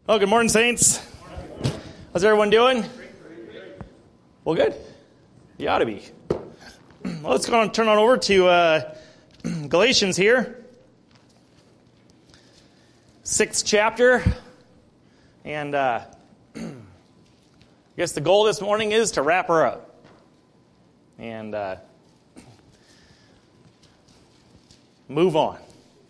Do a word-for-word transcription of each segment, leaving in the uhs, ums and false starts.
Oh, good morning, Saints. How's everyone doing? Well, good. You ought to be. Well, let's go on, turn on over to uh, Galatians here. Sixth chapter. And uh, I guess the goal this morning is to wrap her up. And uh, move on.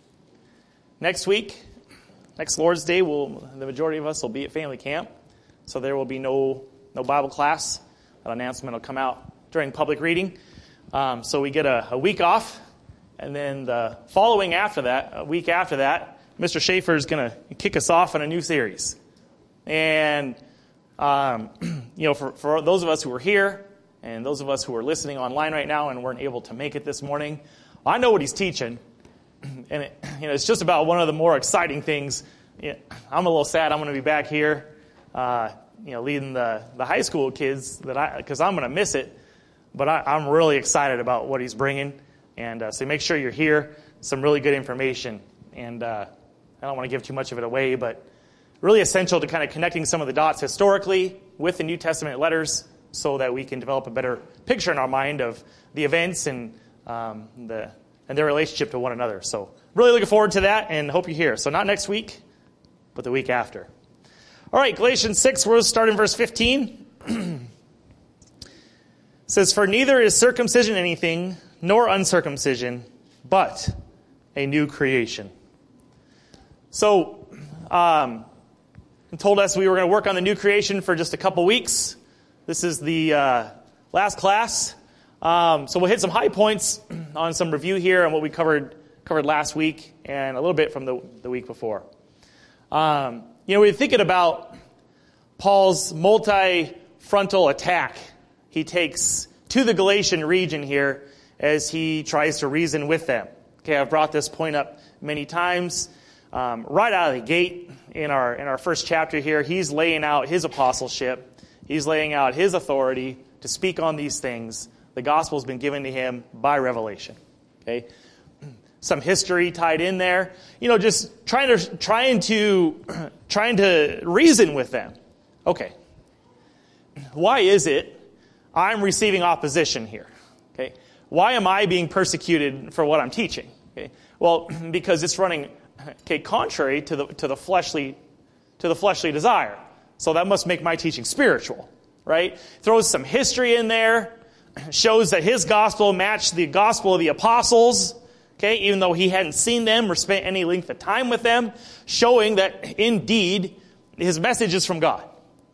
Next week, next Lord's Day, we'll, the majority of us will be at family camp. So there will be no no Bible class. That announcement will come out during public reading. Um, so we get a, a week off. And then the following after that, a week after that, Mister Schaefer is going to kick us off in a new series. And, um, you know, for, for those of us who are here and those of us who are listening online right now and weren't able to make it this morning, I know what he's teaching. And it, you know, it's just about one of the more exciting things. You know, I'm a little sad I'm going to be back here, uh, you know, leading the, the high school kids that I because I'm going to miss it. But I, I'm really excited about what he's bringing. And uh, so make sure you're here. Some really good information. And uh, I don't want to give too much of it away, but really essential to kind of connecting some of the dots historically with the New Testament letters so that we can develop a better picture in our mind of the events and um, the and their relationship to one another. So really looking forward to that and hope you're here. So not next week, but the week after. All right, Galatians six, we'll start in verse fifteen. It says, "For neither is circumcision anything, nor uncircumcision, but a new creation." So, um, told us we were going to work on the new creation for just a couple weeks. This is the uh, last class. Um, so we'll hit some high points on some review here on what we covered covered last week and a little bit from the, the week before. Um, you know, we're thinking about Paul's multi-frontal attack he takes to the Galatian region here as he tries to reason with them. Okay, I've brought this point up many times. Um, right out of the gate in our in our first chapter here, he's laying out his apostleship. He's laying out his authority to speak on these things. The gospel's been given to him by revelation. Okay, some history tied in there. You know, just trying to trying to trying to reason with them. Okay, why is it I'm receiving opposition here? Okay, why am I being persecuted for what I'm teaching? Okay, well, because it's running okay contrary to the to the fleshly to the fleshly desire. So that must make my teaching spiritual, right? Throws some history in there. Shows that his gospel matched the gospel of the apostles, okay, even though he hadn't seen them or spent any length of time with them, showing that indeed his message is from God.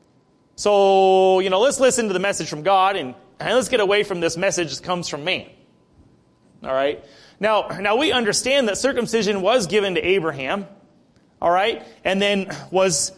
So, you know, let's listen to the message from God and, and let's get away from this message that comes from man. All right. Now, now we understand that circumcision was given to Abraham, all right, and then was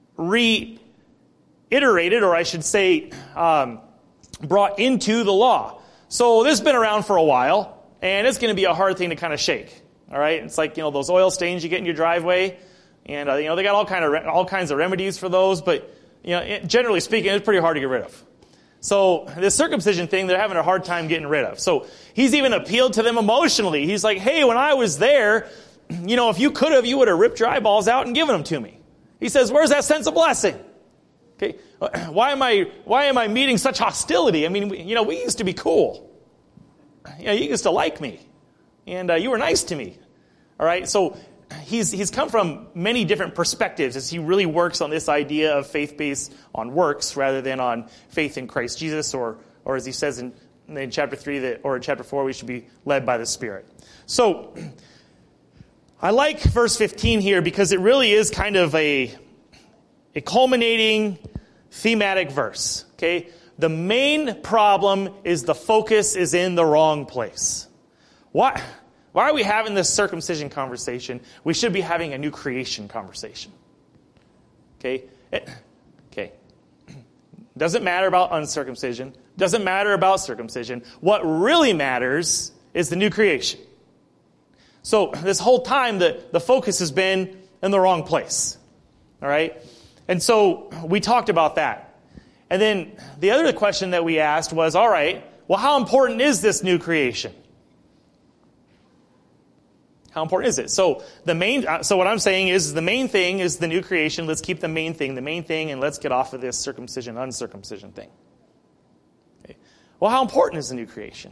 reiterated, or I should say, um, brought into the law. So this has been around for a while, and it's going to be a hard thing to kind of shake. All right, it's like, you know, those oil stains you get in your driveway, and uh, you know they got all kind of re- all kinds of remedies for those, but you know, it, generally speaking, it's pretty hard to get rid of. So this circumcision thing, they're having a hard time getting rid of. So he's even appealed to them emotionally. He's like, "Hey, when I was there, you know, if you could have, you would have ripped your eyeballs out and given them to me." He says, "Where's that sense of blessing?" Okay, why am I why am I meeting such hostility? I mean, you know, we used to be cool. You know, you used to like me, and uh, you were nice to me. All right, so he's he's come from many different perspectives as he really works on this idea of faith based on works rather than on faith in Christ Jesus, or or as he says in, in chapter three that or in chapter four, we should be led by the Spirit. So I like verse fifteen here because it really is kind of a A culminating thematic verse, okay? The main problem is the focus is in the wrong place. Why, why are we having this circumcision conversation? We should be having a new creation conversation, okay? It, okay. Doesn't matter about uncircumcision. Doesn't matter about circumcision. What really matters is the new creation. So this whole time, the, the focus has been in the wrong place, all right? And so we talked about that. And then the other question that we asked was, all right, well, how important is this new creation? How important is it? So the main, uh, so what I'm saying is the main thing is the new creation. Let's keep the main thing, the main thing, and let's get off of this circumcision, uncircumcision thing. Okay. Well, how important is the new creation?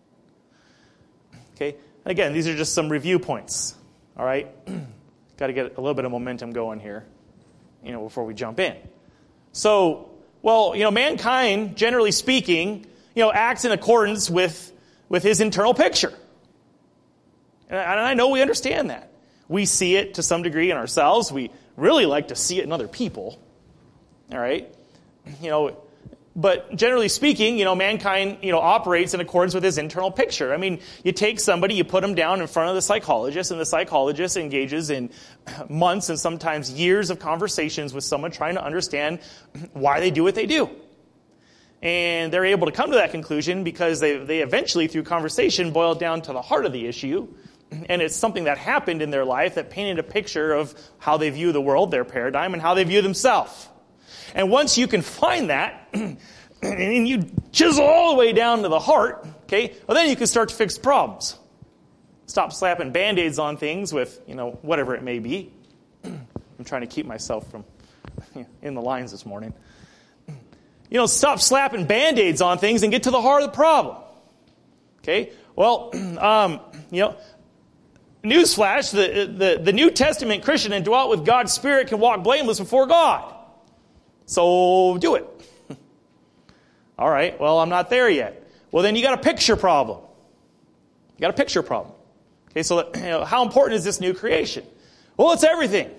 Okay. Again, these are just some review points. All right. Got to get a little bit of momentum going here, you know, before we jump in. So, well, you know, mankind, generally speaking, you know, acts in accordance with with his internal picture. And I know we understand that. We see it to some degree in ourselves. We really like to see it in other people. All right? You know, but generally speaking, you know, mankind, you know, operates in accordance with his internal picture. I mean, you take somebody, you put them down in front of the psychologist, and the psychologist engages in months and sometimes years of conversations with someone trying to understand why they do what they do. And they're able to come to that conclusion because they, they eventually, through conversation, boil down to the heart of the issue. And it's something that happened in their life that painted a picture of how they view the world, their paradigm, and how they view themselves. And once you can find that, and you chisel all the way down to the heart, okay, well, then you can start to fix problems. Stop slapping Band-Aids on things with, you know, whatever it may be. I'm trying to keep myself from in the lines this morning. You know, stop slapping Band-Aids on things and get to the heart of the problem. Okay? Well, um, you know, newsflash, the, the, the New Testament Christian indwelt with God's Spirit can walk blameless before God. So do it. All right, well, I'm not there yet. Well, then you got a picture problem. You got a picture problem. Okay, so you know, how important is this new creation? Well, it's everything.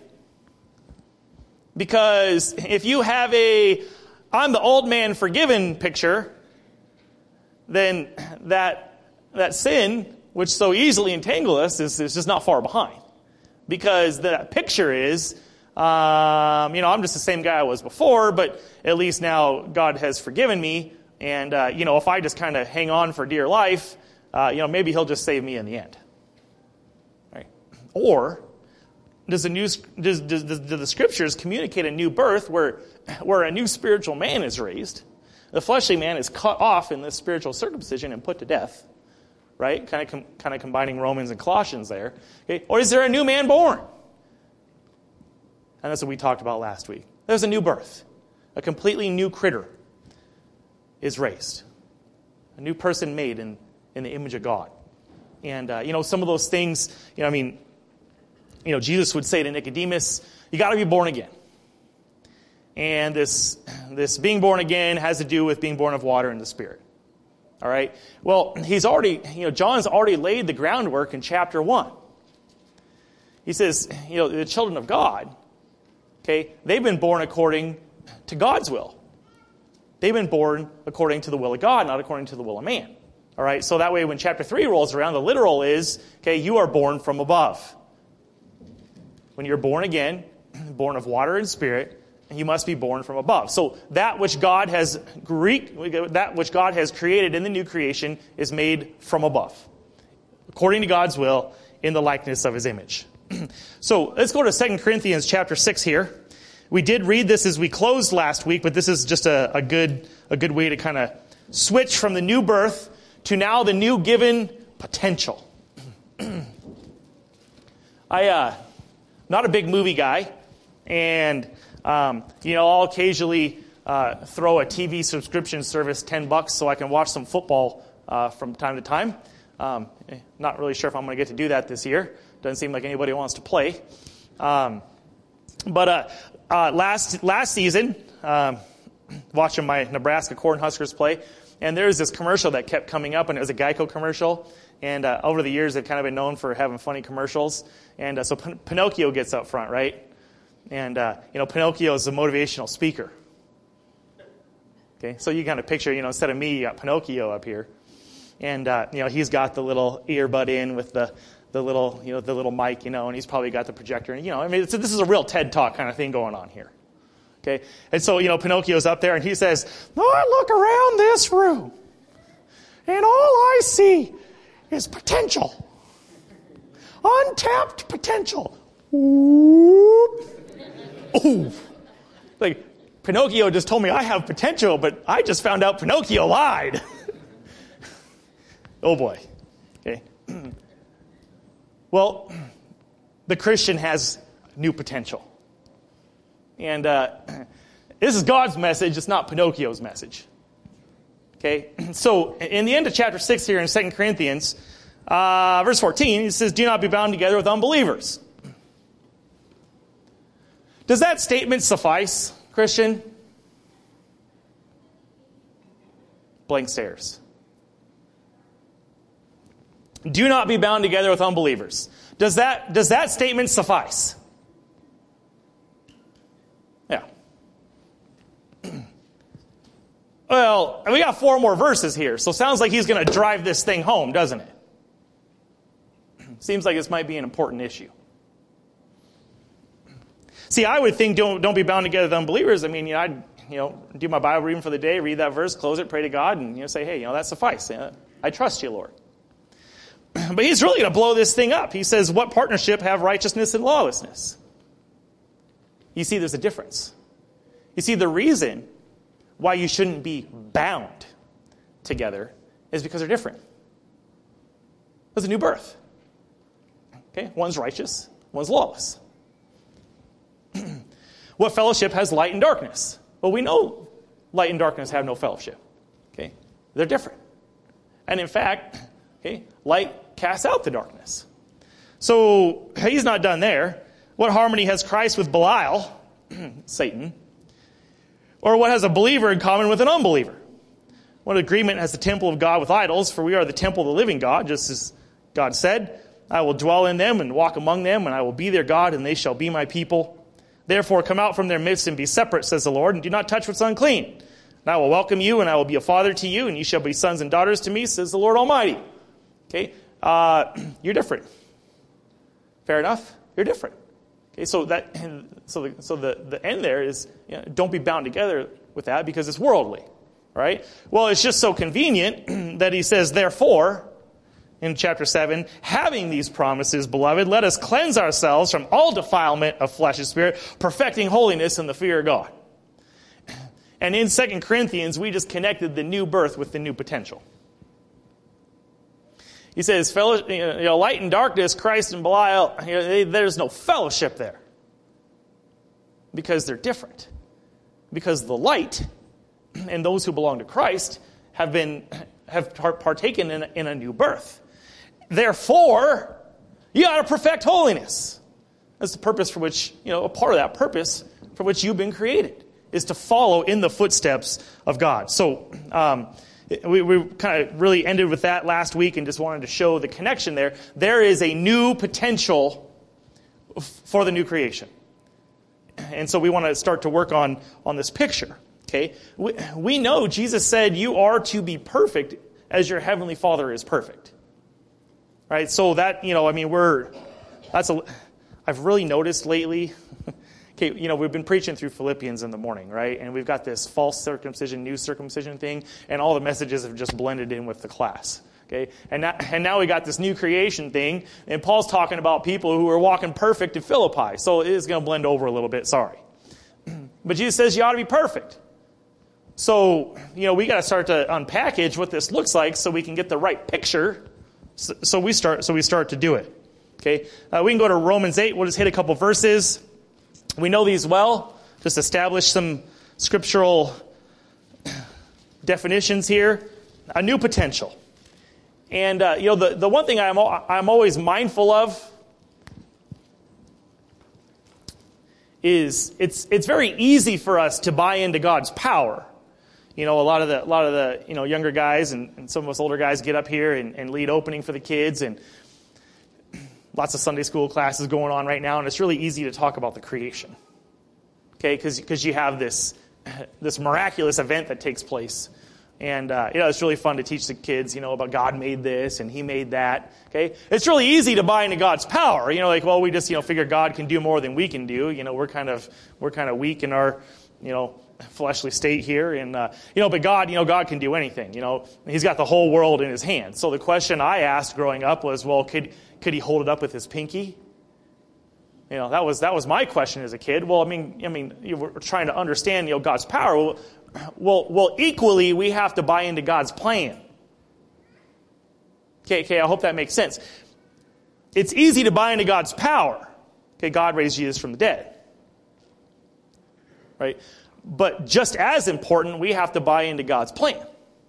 Because if you have a I'm the old man forgiven picture, then that that sin, which so easily entangles us, is, is just not far behind. Because that picture is, um, you know, I'm just the same guy I was before, but at least now God has forgiven me. And, uh, you know, if I just kind of hang on for dear life, uh, you know, maybe he'll just save me in the end. Right? Or does the, new, does, does, does the scriptures communicate a new birth where, where a new spiritual man is raised? The fleshly man is cut off in this spiritual circumcision and put to death. Right? Kind of com- kind of combining Romans and Colossians there. Okay? Or is there a new man born? And that's what we talked about last week. There's a new birth. A completely new critter is raised. A new person made in, in the image of God. And, uh, you know, some of those things, you know, I mean, you know, Jesus would say to Nicodemus, you got to be born again. And this, this being born again has to do with being born of water and the Spirit. All right? Well, he's already, you know, John's already laid the groundwork in chapter one. He says, you know, the children of God, okay, they've been born according to God's will. They've been born according to the will of God, not according to the will of man. All right? So that way when chapter three rolls around, the literal is, okay, you are born from above. When you're born again, born of water and Spirit, you must be born from above. So that which God has Greek, that which God has created in the new creation is made from above, according to God's will, in the likeness of His image. So let's go to Second Corinthians chapter six here. We did read this as we closed last week, but this is just a, a good a good way to kind of switch from the new birth to now the new given potential. I uh, not a big movie guy, and um, you know I'll occasionally uh, throw a T V subscription service ten bucks so I can watch some football uh, from time to time. Um, not really sure if I'm going to get to do that this year. Doesn't seem like anybody wants to play. Um, but uh, uh, last last season, um, watching my Nebraska Cornhuskers play, and there was this commercial that kept coming up, and it was a Geico commercial. And uh, over the years, they've kind of been known for having funny commercials. And uh, so Pin- Pinocchio gets up front, right? And, uh, you know, Pinocchio is a motivational speaker. Okay, so you kind of picture, you know, instead of me, you got Pinocchio up here. And, uh, you know, he's got the little earbud in with the, the little, you know, the little mic, you know, and he's probably got the projector. And, you know, I mean, it's, this is a real TED Talk kind of thing going on here. Okay, and so, you know, Pinocchio's up there and he says, I look around this room and all I see is potential. Untapped potential. Ooh. Ooh. Like, Pinocchio just told me I have potential, but I just found out Pinocchio lied. Oh boy. Okay. Well, the Christian has new potential. And uh, this is God's message. It's not Pinocchio's message. Okay? So in the end of chapter six here in Second Corinthians, uh, verse fourteen, it says, do not be bound together with unbelievers. Does that statement suffice, Christian? Blank stares. Do not be bound together with unbelievers. Does that, does that statement suffice? Yeah. Well, we got four more verses here, so it sounds like he's going to drive this thing home, doesn't it? Seems like this might be an important issue. See, I would think don't don't be bound together with unbelievers. I mean, you know, I'd you know do my Bible reading for the day, read that verse, close it, pray to God, and you know say, hey, you know that suffice. You know, I trust you, Lord. But he's really going to blow this thing up. He says, what partnership have righteousness and lawlessness? You see, there's a difference. You see, the reason why you shouldn't be bound together is because they're different. There's a new birth. Okay, one's righteous, one's lawless. What fellowship has light and darkness? Well, we know light and darkness have no fellowship. Okay, they're different. And in fact, okay, light casts out the darkness. So he's not done there. What harmony has Christ with Belial, Satan? Or what has a believer in common with an unbeliever? What agreement has the temple of God with idols? For we are the temple of the living God, just as God said, I will dwell in them and walk among them, and I will be their God, and they shall be my people. Therefore come out from their midst and be separate, says the Lord, and do not touch what's unclean. And I will welcome you, and I will be a father to you, and you shall be sons and daughters to me, says the Lord Almighty. Okay, uh, you're different. Fair enough? You're different. Okay, so that so the so the, the end there is, you know, don't be bound together with that because it's worldly, right? Well, it's just so convenient that he says, therefore, in chapter seven, having these promises, beloved, let us cleanse ourselves from all defilement of flesh and spirit, perfecting holiness in the fear of God. And in Second Corinthians, we just connected the new birth with the new potential. He says, fellow, you know, light and darkness, Christ and Belial, you know, they, there's no fellowship there. Because they're different. Because the light and those who belong to Christ have been have partaken in a, in a new birth. Therefore, you ought to perfect holiness. That's the purpose for which, you know, a part of that purpose for which you've been created, is to follow in the footsteps of God. So, um, We, we kind of really ended with that last week and just wanted to show the connection there. There is a new potential for the new creation. And so we want to start to work on, on this picture. Okay, we, we know Jesus said you are to be perfect as your heavenly Father is perfect. Right? So that, you know, I mean, we're, that's a, I've really noticed lately, okay, you know, we've been preaching through Philippians in the morning, right? And we've got this false circumcision, new circumcision thing, and all the messages have just blended in with the class, okay? And now, and now we got this new creation thing, and Paul's talking about people who are walking perfect in Philippi, so it is going to blend over a little bit, sorry. But Jesus says you ought to be perfect. So, you know, we got to start to unpackage what this looks like so we can get the right picture, so, so we start so we start to do it, okay? Uh, we can go to Romans eight, we'll just hit a couple verses. We know these well. Just establish some scriptural definitions here. A new potential. And, uh, you know, the, the one thing I'm, I'm always mindful of is it's it's very easy for us to buy into God's power. You know, a lot of the a lot of the you know younger guys and, and some of us older guys get up here and, and lead opening for the kids, and lots of Sunday school classes going on right now, and it's really easy to talk about the creation. Okay, because because you have this this miraculous event that takes place. And, uh, you know, it's really fun to teach the kids, you know, about God made this and he made that. Okay. It's really easy to buy into God's power. You know, like, well, we just, you know, figure God can do more than we can do. You know, we're kind of, we're kind of weak in our, you know, fleshly state here. And, uh, you know, but God, you know, God can do anything. You know, he's got the whole world in his hands. So the question I asked growing up was, well, could, could he hold it up with his pinky? You know, that was, that was my question as a kid. Well, I mean, I mean, you were trying to understand, you know, God's power. Well, Well, well, equally, we have to buy into God's plan. Okay, okay, I hope that makes sense. it's easy to buy into God's power. Okay, God raised Jesus from the dead. Right? But just as important, we have to buy into God's plan.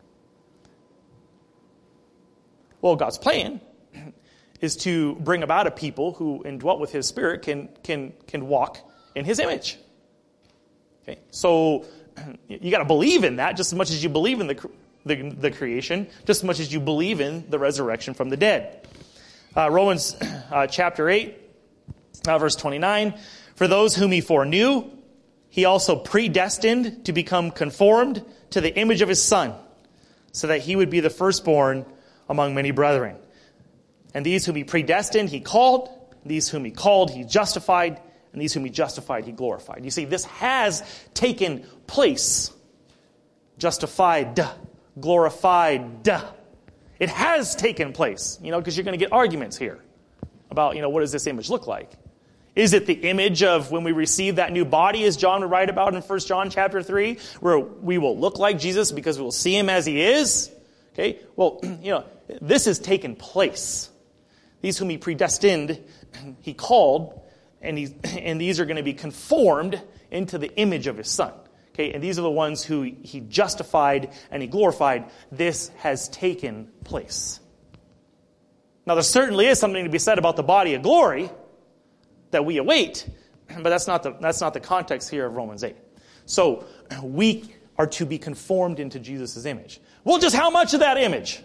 Well, God's plan is to bring about a people who, indwelt with his Spirit, can can can walk in his image. Okay, so you got to believe in that just as much as you believe in the, the the creation, just as much as you believe in the resurrection from the dead. Uh, Romans uh, chapter eight, uh, verse twenty-nine. For those whom he foreknew, he also predestined to become conformed to the image of his Son, so that he would be the firstborn among many brethren. And these whom he predestined, he called. These whom he called, he justified. And these whom he justified, he glorified. You see, this has taken place. Justified, glorified. It has taken place, you know, because you're going to get arguments here about, you know, what does this image look like? Is it the image of when we receive that new body, as John would write about in First John chapter three, where we will look like Jesus because we will see him as he is? Okay, well, you know, this has taken place. These whom he predestined, he called, and, he, and these are going to be conformed into the image of his Son. Okay, and these are the ones who he justified and he glorified. This has taken place. Now, there certainly is something to be said about the body of glory that we await, but that's not the that's not the context here of Romans eight. So we are to be conformed into Jesus' image. Well, just how much of that image?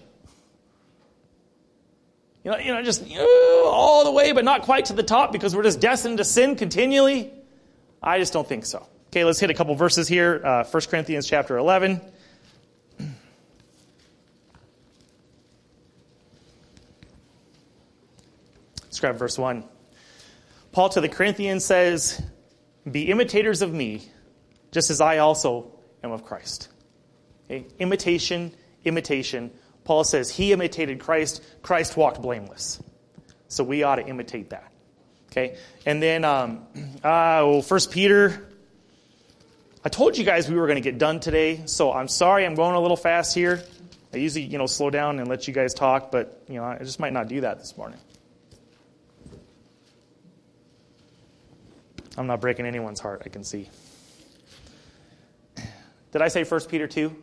You know, you know, just you know, all the way, but not quite to the top, because we're just destined to sin continually? I just don't think so. Okay, let's hit a couple verses here. Uh, First Corinthians chapter eleven. Let's grab verse one. Paul to the Corinthians says, be imitators of me, just as I also am of Christ. Okay? Imitation, imitation. Paul says he imitated Christ. Christ walked blameless. So we ought to imitate that. Okay? And then, um, uh, well, First Peter. I told you guys we were going to get done today, so I'm sorry I'm going a little fast here. I usually, you know, slow down and let you guys talk, but, you know, I just might not do that this morning. I'm not breaking anyone's heart, I can see. Did I say First Peter two?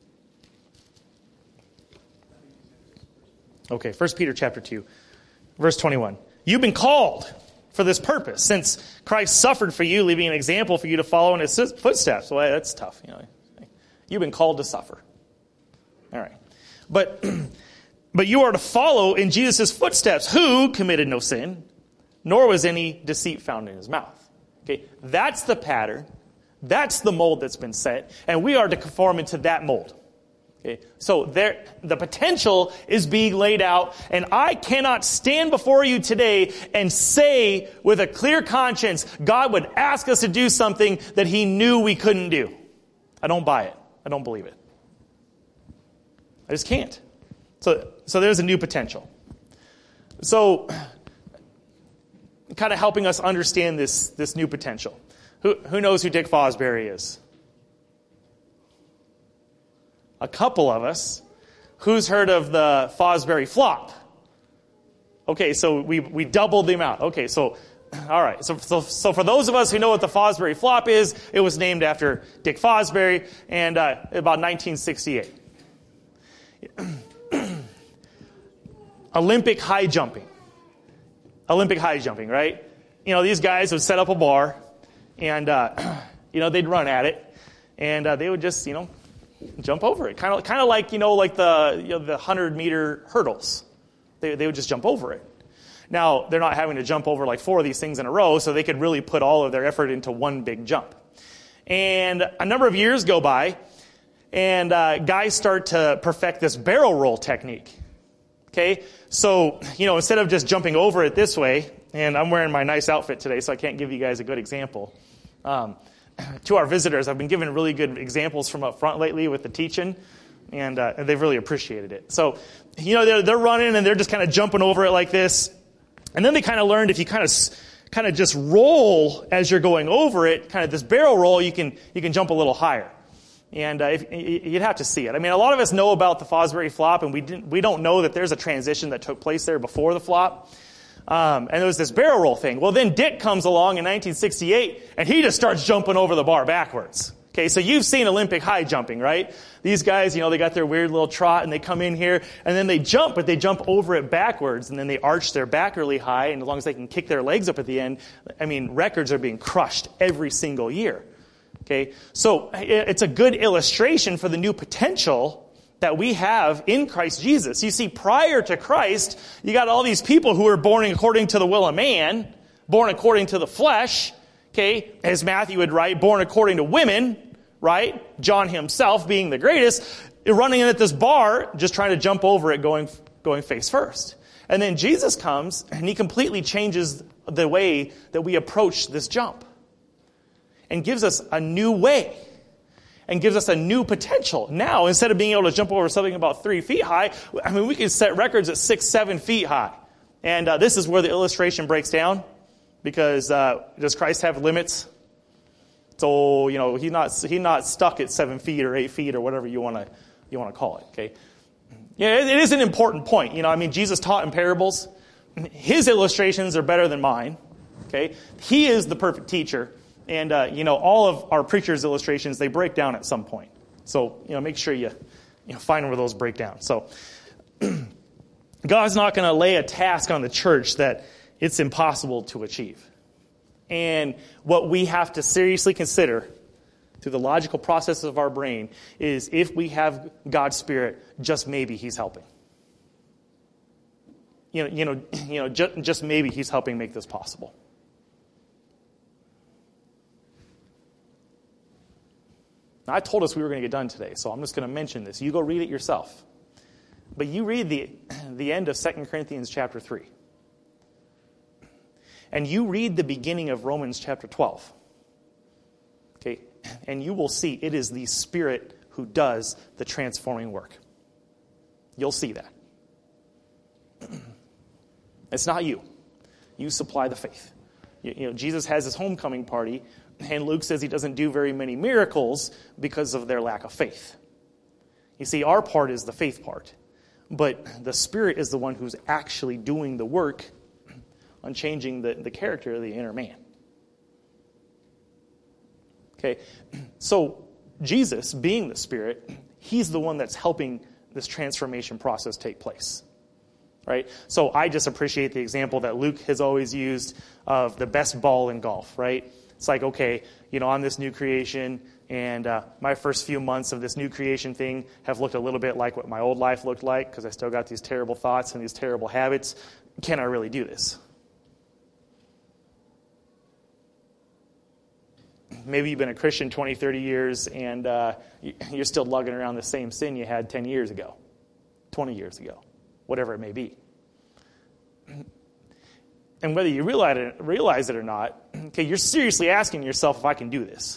Okay, First Peter chapter two, verse twenty-one. You've been called for this purpose, since Christ suffered for you, leaving an example for you to follow in his footsteps. Well, that's tough. You know, you've been called to suffer. All right. But, but you are to follow in Jesus' footsteps, who committed no sin, nor was any deceit found in his mouth. Okay, that's the pattern. That's the mold that's been set, and we are to conform into that mold. Okay, so there, the potential is being laid out, and I cannot stand before you today and say with a clear conscience, God would ask us to do something that he knew we couldn't do. I don't buy it. I don't believe it. I just can't. So, so there's a new potential. So, kind of helping us understand this, this new potential. Who, who knows who Dick Fosbury is? A couple of us. Who's heard of the Fosbury flop? Okay, so we we doubled the amount. Okay, so, all right. So, so, so for those of us who know what the Fosbury flop is, it was named after Dick Fosbury, and uh, about nineteen sixty-eight. Olympic high jumping. Olympic high jumping, right? You know, these guys would set up a bar, and, uh, you know, they'd run at it, and uh, they would just, you know, jump over it. Kind of kind of like, you know, like the you know, the one hundred meter hurdles. They, they would just jump over it. Now, they're not having to jump over like four of these things in a row, so they could really put all of their effort into one big jump. And a number of years go by, and uh, guys start to perfect this barrel roll technique. Okay, so, you know, instead of just jumping over it this way, and I'm wearing my nice outfit today, so I can't give you guys a good example. Um, to our visitors, I've been given really good examples from up front lately with the teaching, and uh, they've really appreciated it. So, you know, they're, they're running, and they're just kind of jumping over it like this. And then they kind of learned if you kind of kind of just roll as you're going over it, kind of this barrel roll, you can you can jump a little higher. And uh, if, you'd have to see it. I mean, a lot of us know about the Fosbury flop, and we didn't, we don't know that there's a transition that took place there before the flop. Um, and there was this barrel roll thing. Well, then Dick comes along in nineteen sixty-eight, and he just starts jumping over the bar backwards. Okay, so you've seen Olympic high jumping, right? These guys, you know, they got their weird little trot, and they come in here, and then they jump, but they jump over it backwards, and then they arch their back really high, and as long as they can kick their legs up at the end, I mean, records are being crushed every single year. Okay, so it's a good illustration for the new potential that we have in Christ Jesus. You see, prior to Christ, you got all these people who were born according to the will of man, born according to the flesh, okay, as Matthew would write, born according to women, right? John himself being the greatest, running in at this bar, just trying to jump over it, going, going face first. And then Jesus comes, and he completely changes the way that we approach this jump and gives us a new way. And gives us a new potential. Now, instead of being able to jump over something about three feet high, I mean, we can set records at six, seven feet high. And uh, this is where the illustration breaks down. Because uh, does Christ have limits? So, you know, he's not he's not stuck at seven feet or eight feet or whatever you want to you want to call it. Okay. Yeah, it, it is an important point. You know, I mean, Jesus taught in parables. His illustrations are better than mine. Okay. He is the perfect teacher. And, uh, you know, all of our preachers' illustrations, they break down at some point. So, you know, make sure you, you know, find where those break down. So, God's not going to lay a task on the church that it's impossible to achieve. And what we have to seriously consider through the logical processes of our brain is if we have God's Spirit, just maybe He's helping. You know, you know, you know, just, just maybe He's helping make this possible. Now, I told us we were going to get done today, so I'm just going to mention this. You go read it yourself. But you read the, the end of Second Corinthians chapter three. And you read the beginning of Romans chapter twelve. Okay? And you will see it is the Spirit who does the transforming work. You'll see that. It's not you. You supply the faith. You, you know, Jesus has his homecoming party. And Luke says he doesn't do very many miracles because of their lack of faith. You see, our part is the faith part. But the Spirit is the one who's actually doing the work on changing the, the character of the inner man. Okay, so Jesus, being the Spirit, he's the one that's helping this transformation process take place. Right? So I just appreciate the example that Luke has always used of the best ball in golf, right? It's like, okay, you know, on this new creation, and uh, my first few months of this new creation thing have looked a little bit like what my old life looked like because I still got these terrible thoughts and these terrible habits. Can I really do this? Maybe you've been a Christian twenty, thirty years, and uh, you're still lugging around the same sin you had ten years ago, twenty years ago, whatever it may be. And whether you realize it, realize it or not, okay, you're seriously asking yourself if I can do this.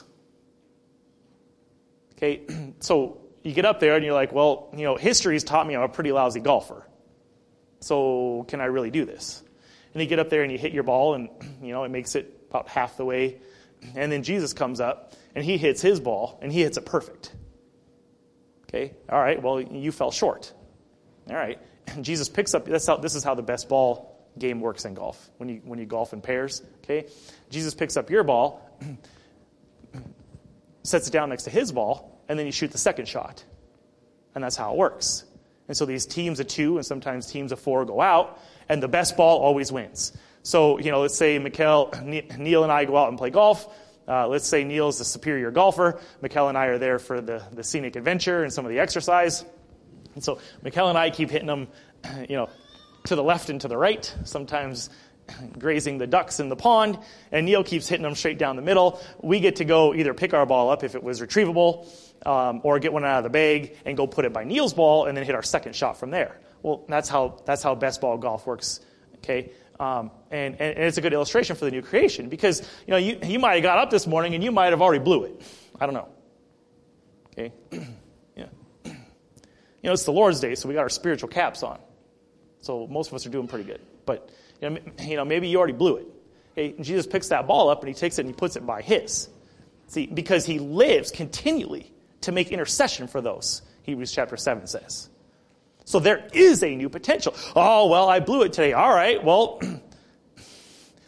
Okay, so you get up there and you're like, well, you know, history's taught me I'm a pretty lousy golfer. So can I really do this? And you get up there and you hit your ball and, you know, it makes it about half the way. And then Jesus comes up and he hits his ball and he hits it perfect. Okay, all right, well, you fell short. All right, and Jesus picks up, that's how, this is how the best ball game works in golf, when you when you golf in pairs, okay? Jesus picks up your ball, sets it down next to his ball, and then you shoot the second shot. And that's how it works. And so these teams of two and sometimes teams of four go out, and the best ball always wins. So, you know, let's say Mikkel, Neil and I go out and play golf. Uh, let's say Neil's the superior golfer. Mikkel and I are there for the, the scenic adventure and some of the exercise. And so Mikkel and I keep hitting them, you know, to the left and to the right, sometimes grazing the ducks in the pond, and Neil keeps hitting them straight down the middle. We get to go either pick our ball up if it was retrievable, um, or get one out of the bag and go put it by Neil's ball and then hit our second shot from there. Well, that's how that's how best ball golf works, okay? Um, and, and it's a good illustration for the new creation because, you know, you, you might have got up this morning and you might have already blew it. I don't know. Okay? Yeah. You know, it's the Lord's Day, so we got our spiritual caps on. So most of us are doing pretty good. But, you know, you know, maybe you already blew it. Okay? And Jesus picks that ball up and he takes it and he puts it by his. See, because he lives continually to make intercession for those, Hebrews chapter seven says. So there is a new potential. Oh, well, I blew it today. All right, well,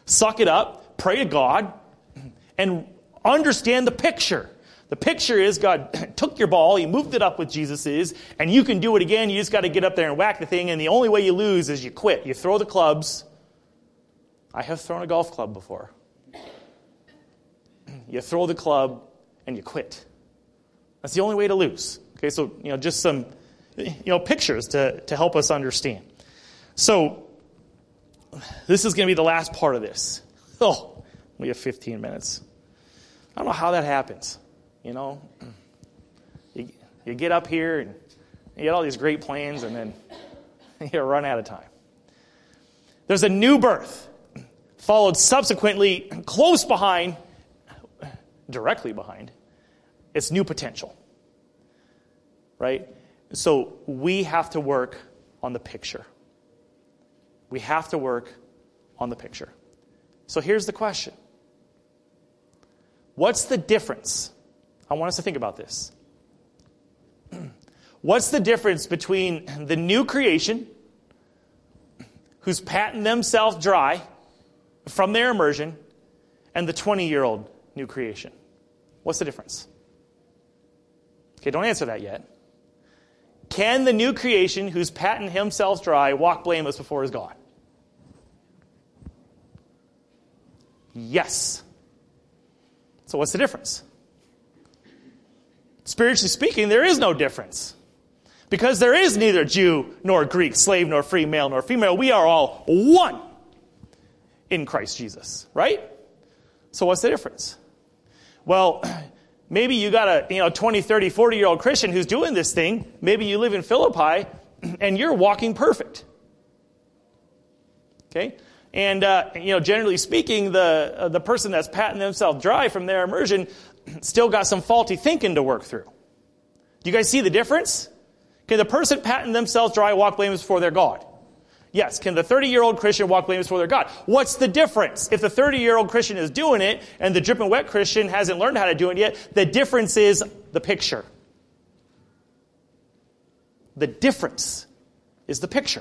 Suck it up, pray to God, and understand the picture. The picture is God took your ball, he moved it up with Jesus's, and you can do it again. You just got to get up there and whack the thing, and the only way you lose is you quit. You throw the clubs. I have thrown a golf club before. You throw the club and you quit. That's the only way to lose. Okay, so you know, just some you know pictures to, to help us understand. So this is going to be the last part of this. Oh, we have fifteen minutes. I don't know how that happens. You know, you, you get up here and you get all these great plans, and then you run out of time. There's a new birth, followed subsequently, close behind, directly behind, it's new potential. Right? So we have to work on the picture. We have to work on the picture. So here's the question. What's the difference? I want us to think about this. What's the difference between the new creation, who's patting themselves dry from their immersion, and the twenty-year-old new creation? What's the difference? Okay, don't answer that yet. Can the new creation, who's patting himself dry, walk blameless before his God? Yes. So what's the difference? Spiritually speaking, there is no difference. Because there is neither Jew nor Greek, slave nor free, male nor female. We are all one in Christ Jesus, right? So what's the difference? Well, maybe you got a you know twenty, thirty, forty-year-old Christian who's doing this thing. Maybe you live in Philippi and you're walking perfect. Okay? And, uh, you know, generally speaking, the uh, the person that's patting themselves dry from their immersion still got some faulty thinking to work through. Do you guys see the difference? Can the person patting themselves dry walk blameless before their God? Yes. Can the thirty-year-old Christian walk blameless before their God? What's the difference? If the thirty-year-old Christian is doing it and the dripping wet Christian hasn't learned how to do it yet, the difference is the picture. The difference is the picture.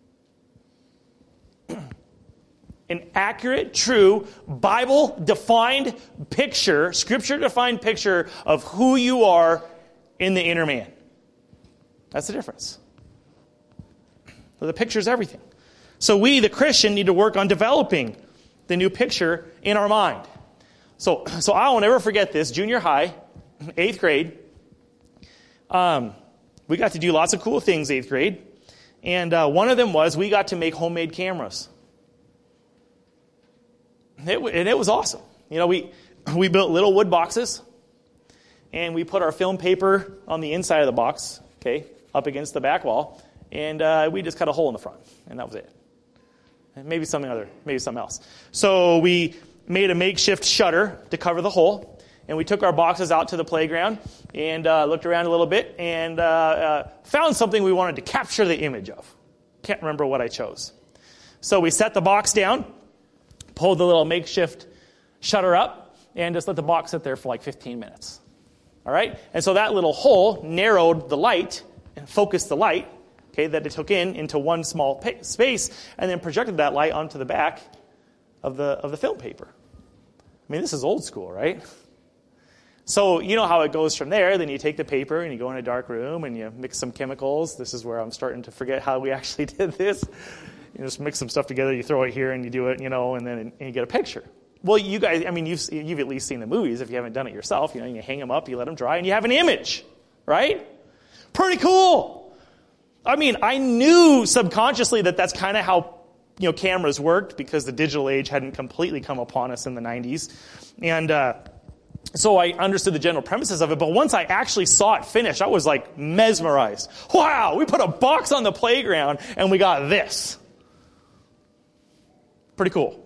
An accurate, true, Bible-defined picture, Scripture-defined picture of who you are in the inner man. That's the difference. So the picture is everything. So we, the Christian, need to work on developing the new picture in our mind. So, so I will never forget this. Junior high, eighth grade, um, we got to do lots of cool things eighth grade. And uh, one of them was we got to make homemade cameras. It, and it was awesome. You know, we we built little wood boxes, and we put our film paper on the inside of the box, okay, up against the back wall, and uh, we just cut a hole in the front, and that was it. And maybe something other, maybe something else. So we made a makeshift shutter to cover the hole, and we took our boxes out to the playground and uh, looked around a little bit and uh, uh, found something we wanted to capture the image of. Can't remember what I chose. So we set the box down, pulled the little makeshift shutter up, and just let the box sit there for like fifteen minutes. All right? And so that little hole narrowed the light and focused the light, okay, that it took in into one small pa- space, and then projected that light onto the back of the of the film paper. I mean, this is old school, right? So you know how it goes from there. Then you take the paper and you go in a dark room and you mix some chemicals. This is where I'm starting to forget how we actually did this. You just mix some stuff together, you throw it here, and you do it, you know, and then and you get a picture. Well, you guys, I mean, you've, you've at least seen the movies if you haven't done it yourself. You know, you hang them up, you let them dry, and you have an image, right? Pretty cool. I mean, I knew subconsciously that that's kind of how, you know, cameras worked because the digital age hadn't completely come upon us in the nineties. And uh, so I understood the general premises of it. But once I actually saw it finished, I was like mesmerized. Wow, we put a box on the playground, and we got this. Pretty cool.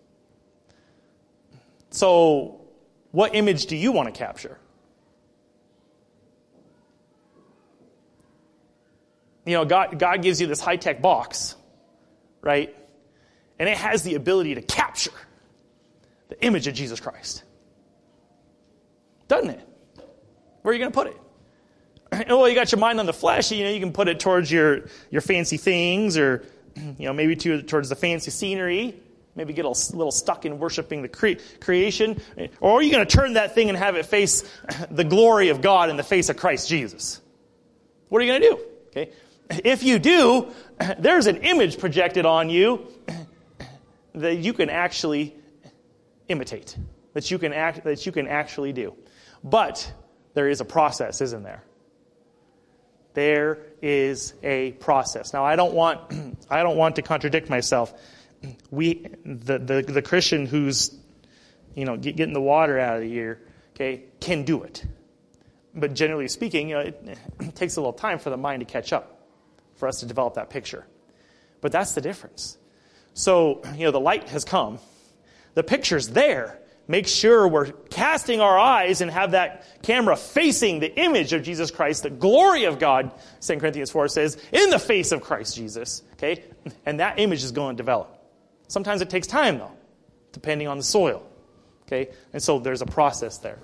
So, what image do you want to capture? You know, God, God gives you this high-tech box, right? And it has the ability to capture the image of Jesus Christ. Doesn't it? Where are you going to put it? Well, you got your mind on the flesh. You know, you can put it towards your, your fancy things, or, you know, maybe to, towards the fancy scenery. maybe get a little stuck in worshiping the cre- creation? Or are you going to turn that thing and have it face the glory of God in the face of Christ Jesus? What are you going to do? Okay. If you do, there's an image projected on you that you can actually imitate, that you can act, that you can actually do. But there is a process, isn't there? There is a process. Now, I don't want I don't want to contradict myself. We the the, the Christian who's you know get, getting the water out of the ear, okay, can do it. But generally speaking, you know, it, it takes a little time for the mind to catch up, for us to develop that picture. But that's the difference. So, you know, the light has come. The picture's there. Make sure we're casting our eyes and have that camera facing the image of Jesus Christ, the glory of God, Second Corinthians four says, in the face of Christ Jesus. Okay? And that image is going to develop. Sometimes it takes time, though, depending on the soil. Okay? And so there's a process there.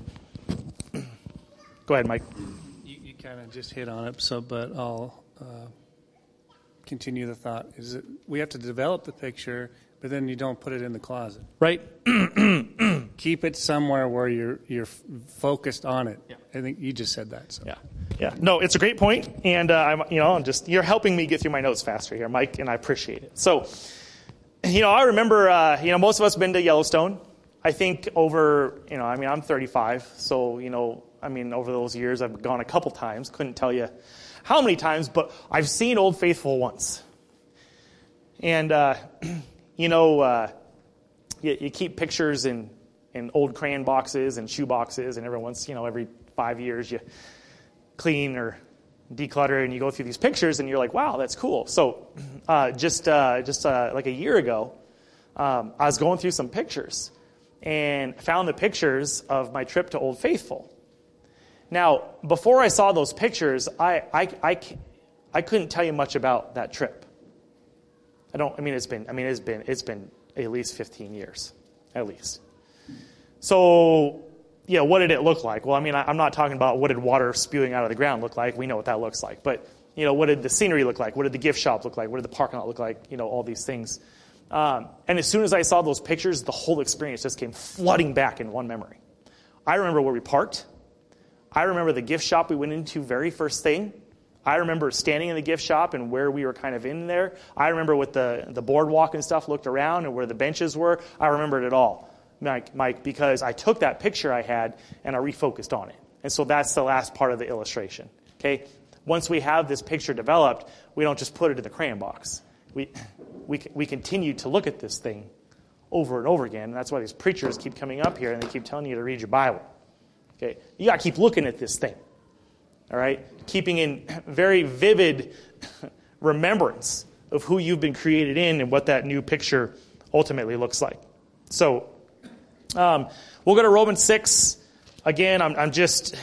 Go ahead, Mike. You, you kind of just hit on it, so but I'll uh, continue the thought. Is it we have to develop the picture, but then you don't put it in the closet, right? Keep it somewhere where you're you're focused on it. Yeah. I think you just said that. So. Yeah, yeah. No, it's a great point, and uh, I'm you know I'm just you're helping me get through my notes faster here, Mike, and I appreciate it. So, you know, I remember uh, you know most of us have been to Yellowstone. I think over you know I mean I'm thirty-five, so you know. I mean, over those years, I've gone a couple times. Couldn't tell you how many times, but I've seen Old Faithful once. And, uh, you know, uh, you, you keep pictures in, in old crayon boxes and shoe boxes, and every once, you know, every five years you clean or declutter, and you go through these pictures, and you're like, wow, that's cool. So uh, just uh, just uh, like a year ago, um, I was going through some pictures and found the pictures of my trip to Old Faithful. Now, before I saw those pictures, I, I, I, I couldn't tell you much about that trip. I don't. I mean, it's been. I mean, it's been. It's been at least fifteen years, at least. So, yeah, what did it look like? Well, I mean, I, I'm not talking about what did water spewing out of the ground look like. We know what that looks like. But you know, what did the scenery look like? What did the gift shop look like? What did the parking lot look like? You know, all these things. Um, and as soon as I saw those pictures, the whole experience just came flooding back in one memory. I remember where we parked. I remember the gift shop we went into very first thing. I remember standing in the gift shop and where we were kind of in there. I remember what the, the boardwalk and stuff looked around and where the benches were. I remembered it all, Mike, Mike, because I took that picture I had and I refocused on it. And so that's the last part of the illustration. Okay? Once we have this picture developed, we don't just put it in the crayon box. We, we, we continue to look at this thing over and over again. And that's why these preachers keep coming up here and they keep telling you to read your Bible. Okay, you got to keep looking at this thing, all right? Keeping in very vivid remembrance of who you've been created in and what that new picture ultimately looks like. So um, we'll go to Romans six. Again, I'm, I'm just...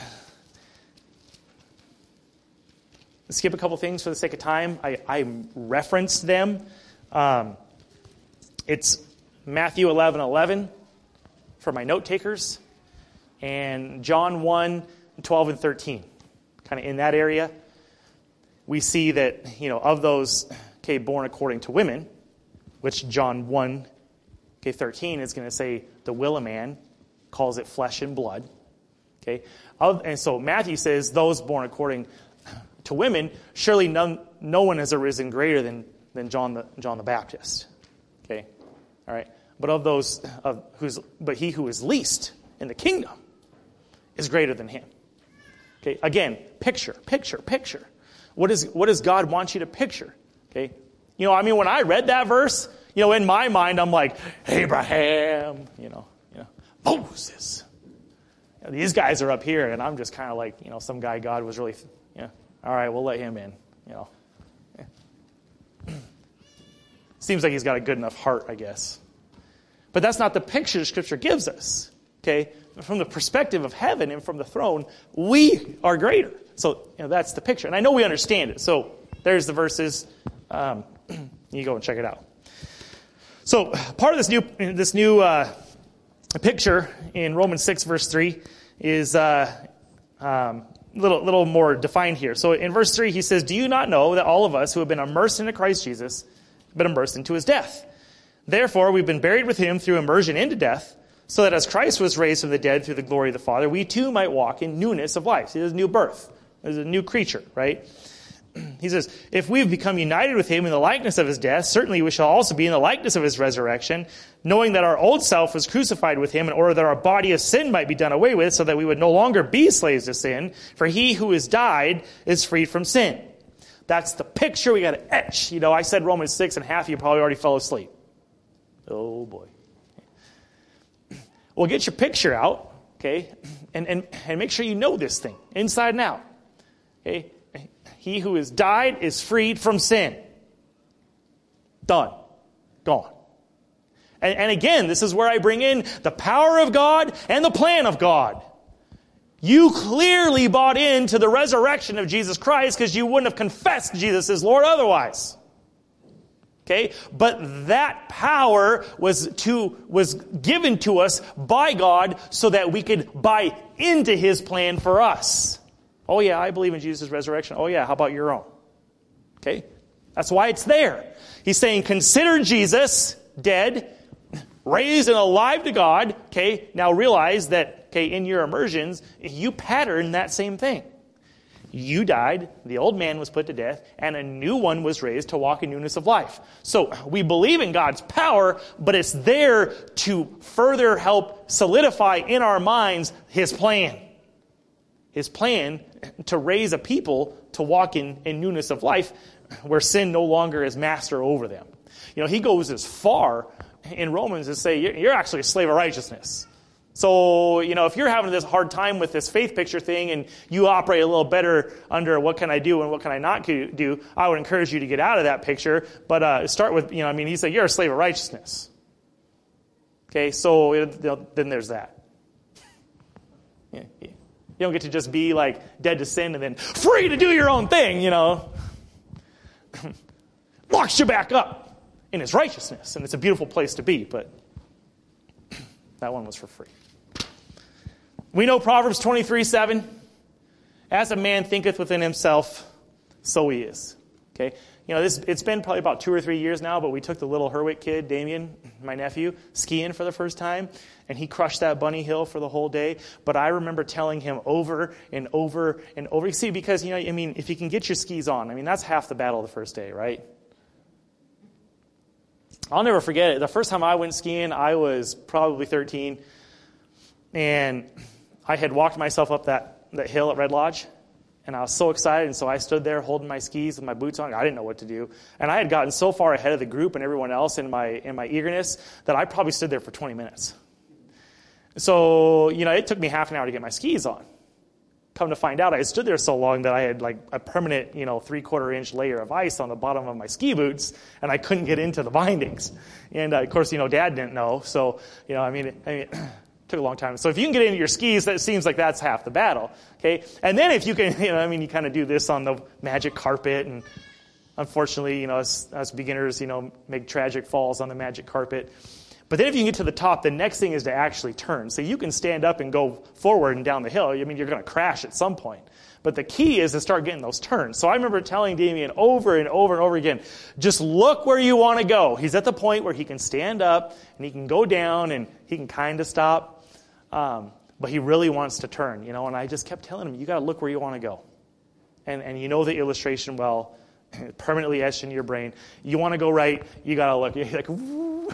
skip a couple things for the sake of time. I, I referenced them. Um, it's Matthew eleven eleven for my note takers. And John one, twelve, and thirteen, kind of in that area, we see that, you know, of those, okay, born according to women, which John one, okay, thirteen is going to say the will of man, calls it flesh and blood, okay. Of, and so Matthew says those born according to women, surely none, no one has arisen greater than, than John the John the Baptist, okay, all right. But of those, of who's, but he who is least in the kingdom is greater than him. Okay, again, picture, picture, picture. What is what does God want you to picture? Okay, you know, I mean, when I read that verse, you know, in my mind, I'm like Abraham, you know, you know, Moses. You know, these guys are up here, and I'm just kind of like, you know, some guy God was really, you know, all right, we'll let him in. You know, yeah. Seems like he's got a good enough heart, I guess. But that's not the picture Scripture gives us. Okay, from the perspective of heaven and from the throne, we are greater. So, you know, that's the picture. And I know we understand it. So there's the verses. Um, you go and check it out. So part of this new this new uh, picture in Romans six, verse three, is uh, um, a little, little more defined here. So in verse three, he says, "Do you not know that all of us who have been immersed into Christ Jesus have been immersed into his death? Therefore, we've been buried with him through immersion into death, so that as Christ was raised from the dead through the glory of the Father, we too might walk in newness of life. See, there's a new birth. There's a new creature, right? He says, if we have become united with him in the likeness of his death, certainly we shall also be in the likeness of his resurrection, knowing that our old self was crucified with him in order that our body of sin might be done away with, so that we would no longer be slaves to sin, for he who has died is freed from sin. That's the picture we got to etch. You know, I said Romans six, and half of you probably already fell asleep. Oh, boy. Well, get your picture out, okay, and, and, and make sure you know this thing, inside and out, okay? He who has died is freed from sin. Done. Gone. And, and again, this is where I bring in the power of God and the plan of God. You clearly bought into the resurrection of Jesus Christ because you wouldn't have confessed Jesus as Lord otherwise. Okay? But that power was to was given to us by God so that we could buy into his plan for us. Oh yeah, I believe in Jesus' resurrection. Oh yeah, how about your own? Okay? That's why it's there. He's saying, consider Jesus dead, raised and alive to God. Okay? Now realize that, okay, in your immersions, you pattern that same thing. You died, the old man was put to death, and a new one was raised to walk in newness of life. So we believe in God's power, but it's there to further help solidify in our minds his plan. His plan to raise a people to walk in, in newness of life where sin no longer is master over them. You know, he goes as far in Romans as say, you're actually a slave of righteousness. So, you know, if you're having this hard time with this faith picture thing and you operate a little better under what can I do and what can I not do, I would encourage you to get out of that picture. But uh, start with, you know, I mean, he said, you're a slave of righteousness. Okay, so you know, then there's that. Yeah, yeah. You don't get to just be like dead to sin and then free to do your own thing, you know. Locks you back up in his righteousness. And it's a beautiful place to be, but that one was for free. We know Proverbs twenty-three seven. As a man thinketh within himself, so he is. Okay? You know, this it's been probably about two or three years now, but we took the little Herwick kid, Damien, my nephew, skiing for the first time, and he crushed that bunny hill for the whole day. But I remember telling him over and over and over. You see, because, you know, I mean, if you can get your skis on, I mean, that's half the battle the first day, right? I'll never forget it. The first time I went skiing, I was probably thirteen, and I had walked myself up that, that hill at Red Lodge. And I was so excited, and so I stood there holding my skis with my boots on. I didn't know what to do. And I had gotten so far ahead of the group and everyone else in my in my eagerness that I probably stood there for twenty minutes. So, you know, it took me half an hour to get my skis on. Come to find out, I had stood there so long that I had like a permanent, you know, three-quarter inch layer of ice on the bottom of my ski boots, and I couldn't get into the bindings. And, uh, of course, you know, Dad didn't know. So, you know, I mean, I mean took a long time. So if you can get into your skis, that seems like that's half the battle. Okay, and then if you can, you know, I mean, you kind of do this on the magic carpet, and unfortunately, you know, as, as beginners, you know, make tragic falls on the magic carpet. But then if you can get to the top, the next thing is to actually turn. So you can stand up and go forward and down the hill. I mean, you're going to crash at some point. But the key is to start getting those turns. So I remember telling Damien over and over and over again, just look where you want to go. He's at the point where he can stand up and he can go down and he can kind of stop. Um, but he really wants to turn, you know, and I just kept telling him, you got to look where you want to go. And and you know the illustration well, permanently etched in your brain. You want to go right, you got to look. You're like, woo.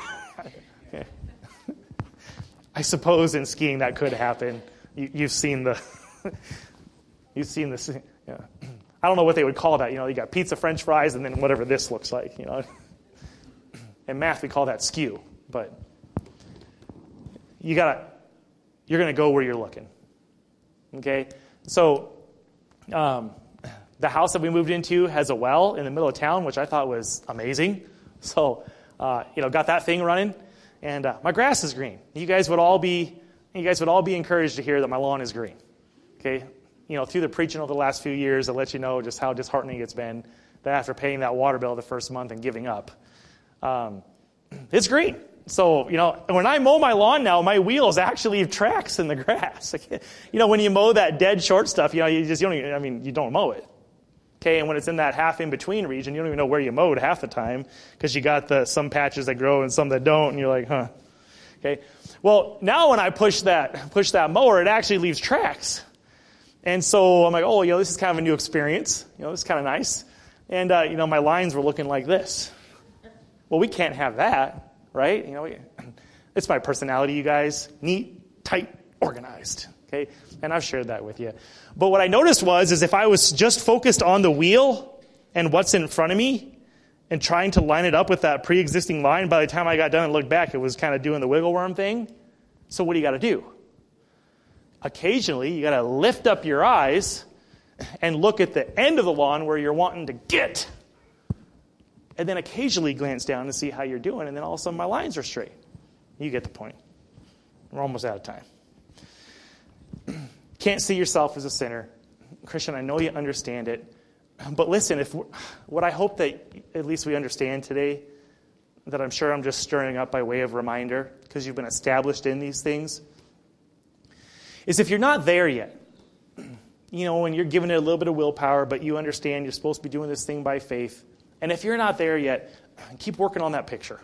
I suppose in skiing that could happen. You, you've seen the, you've seen this. Yeah. I don't know what they would call that. You know, you got pizza, French fries, and then whatever this looks like. You know, in math we call that skew. But you gotta. You're going to go where you're looking. Okay? So, um, the house that we moved into has a well in the middle of town, which I thought was amazing. So, uh, you know, got that thing running. And uh, my grass is green. You guys would all be, you guys would all be encouraged to hear that my lawn is green. Okay? You know, through the preaching over the last few years, I'll let you know just how disheartening it's been that after paying that water bill the first month and giving up, um, it's green. So, you know, when I mow my lawn now, my wheels actually have tracks in the grass. You know, when you mow that dead short stuff, you know, you just, you don't even, I mean, you don't mow it. Okay, and when it's in that half in between region, you don't even know where you mowed half the time because you got the some patches that grow and some that don't, and you're like, huh. Okay, well now when I push that push that mower, it actually leaves tracks, and so I'm like, oh, you know, this is kind of a new experience. You know, this is kind of nice, and uh, you know, my lines were looking like this. Well, we can't have that, right? You know, we, it's my personality, you guys, neat, tight, organized. Okay, and I've shared that with you. But what I noticed was, is if I was just focused on the wheel and what's in front of me and trying to line it up with that pre-existing line, by the time I got done and looked back, it was kind of doing the wiggle worm thing. So what do you got to do? Occasionally, you got to lift up your eyes and look at the end of the lawn where you're wanting to get. And then occasionally glance down to see how you're doing, and then all of a sudden my lines are straight. You get the point. We're almost out of time. Can't see yourself as a sinner. Christian, I know you understand it. But listen, if what I hope that at least we understand today, that I'm sure I'm just stirring up by way of reminder, because you've been established in these things, is if you're not there yet, you know, when you're given it a little bit of willpower, but you understand you're supposed to be doing this thing by faith, and if you're not there yet, keep working on that picture.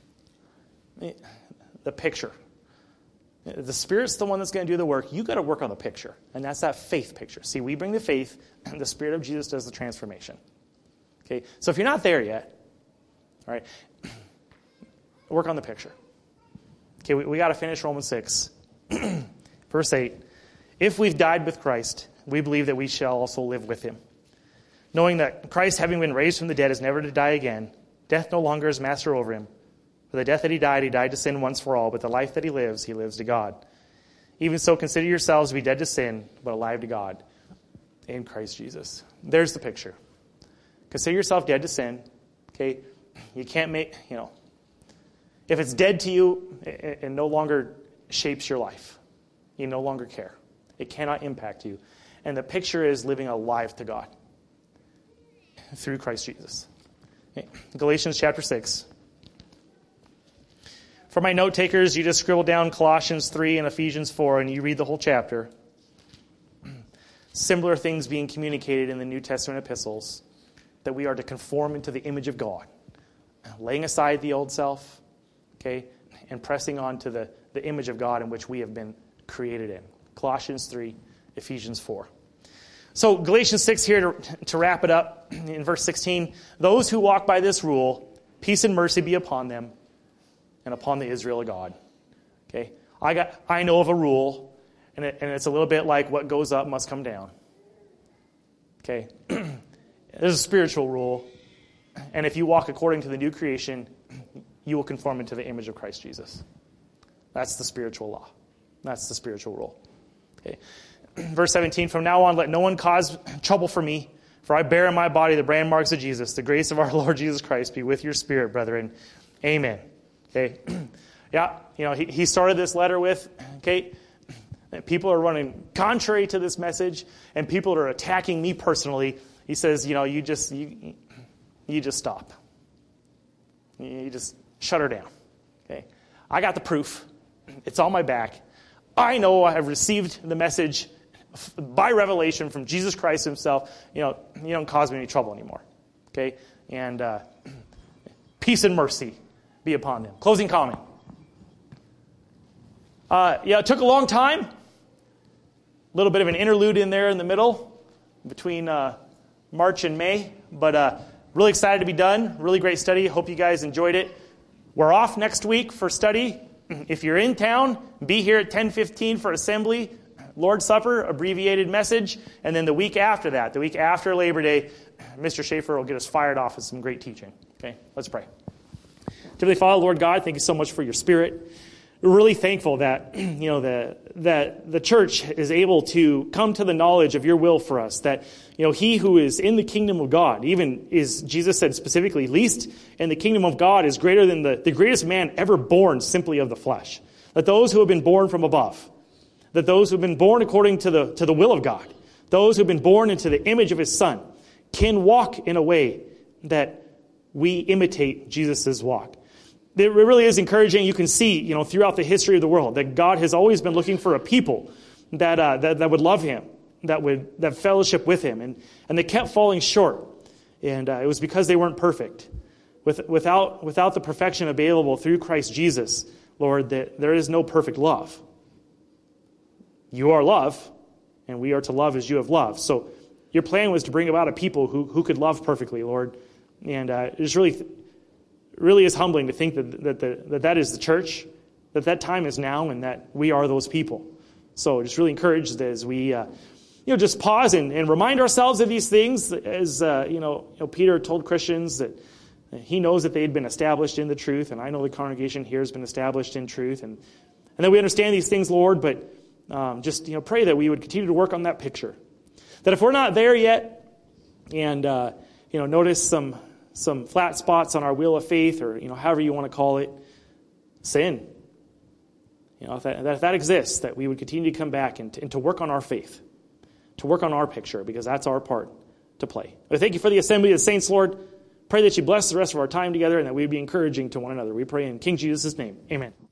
The picture. The Spirit's the one that's going to do the work. You got to work on the picture, and that's that faith picture. See, we bring the faith, and the Spirit of Jesus does the transformation. Okay, so if you're not there yet, all right, work on the picture. Okay, we, we got to finish Romans six. Verse eight. If we've died with Christ, we believe that we shall also live with him. Knowing that Christ, having been raised from the dead, is never to die again, death no longer is master over him. For the death that he died, he died to sin once for all, but the life that he lives, he lives to God. Even so, consider yourselves to be dead to sin, but alive to God in Christ Jesus. There's the picture. Consider yourself dead to sin. Okay, you can't make, you know, if it's dead to you, it, it no longer shapes your life. You no longer care. It cannot impact you. And the picture is living alive to God through Christ Jesus. Okay. Galatians chapter six. For my note takers, you just scribble down Colossians three and Ephesians four, and you read the whole chapter. Similar things being communicated in the New Testament epistles, that we are to conform into the image of God, laying aside the old self, okay, and pressing on to the, the image of God in which we have been created in. Colossians three, Ephesians four. So Galatians six here to, to wrap it up in verse sixteen. Those who walk by this rule, peace and mercy be upon them, and upon the Israel of God. Okay, I got. I know of a rule, and, it, and it's a little bit like what goes up must come down. Okay, there's a spiritual rule, and if you walk according to the new creation, you will conform into the image of Christ Jesus. That's the spiritual law. That's the spiritual rule. Okay, verse seventeen. From now on, let no one cause trouble for me, for I bear in my body the brand marks of Jesus. The grace of our Lord Jesus Christ be with your spirit, brethren. Amen. Okay, yeah, you know, he, he started this letter with, okay, people are running contrary to this message, and people are attacking me personally. He says, you know, you just, you, you just stop. You just shut her down. Okay, I got the proof. It's on my back. I know I have received the message by revelation from Jesus Christ himself. You know, you don't cause me any trouble anymore. Okay, and uh, peace and mercy be upon them. Closing comment. Uh, yeah, it took a long time. A little bit of an interlude in there in the middle between uh, March and May. But uh, really excited to be done. Really great study. Hope you guys enjoyed it. We're off next week for study. If you're in town, be here at ten fifteen for assembly. Lord's Supper, abbreviated message. And then the week after that, the week after Labor Day, Mister Schaefer will get us fired off with some great teaching. Okay, let's pray. Heavenly Father, Lord God, thank you so much for your Spirit. We're really thankful that, you know, the, that the church is able to come to the knowledge of your will for us. That, you know, he who is in the kingdom of God, even is, Jesus said specifically, least in the kingdom of God is greater than the, the greatest man ever born simply of the flesh. That those who have been born from above, that those who have been born according to the, to the will of God, those who have been born into the image of his Son, can walk in a way that we imitate Jesus' walk. It really is encouraging. You can see, you know, throughout the history of the world that God has always been looking for a people that uh, that, that would love him, that would that fellowship with him, and, and they kept falling short. And uh, it was because they weren't perfect. With, without, without the perfection available through Christ Jesus, Lord, that there is no perfect love. You are love, and we are to love as you have loved. So your plan was to bring about a people who, who could love perfectly, Lord. And uh, it's really, really is humbling to think that that, the, that that is the church, that that time is now, and that we are those people. So just really encouraged as we uh, you know, just pause and, and remind ourselves of these things, as uh, you know, you know, Peter told Christians that he knows that they had been established in the truth, and I know the congregation here has been established in truth, and and that we understand these things, Lord. But um, just you know, pray that we would continue to work on that picture. That if we're not there yet, and uh, you know, notice some some flat spots on our wheel of faith, or you know, however you want to call it, sin. You know, if that, if that exists, that we would continue to come back and to, and to work on our faith, to work on our picture, because that's our part to play. I thank you for the assembly of the saints, Lord. Pray that you bless the rest of our time together and that we would be encouraging to one another. We pray in King Jesus' name. Amen.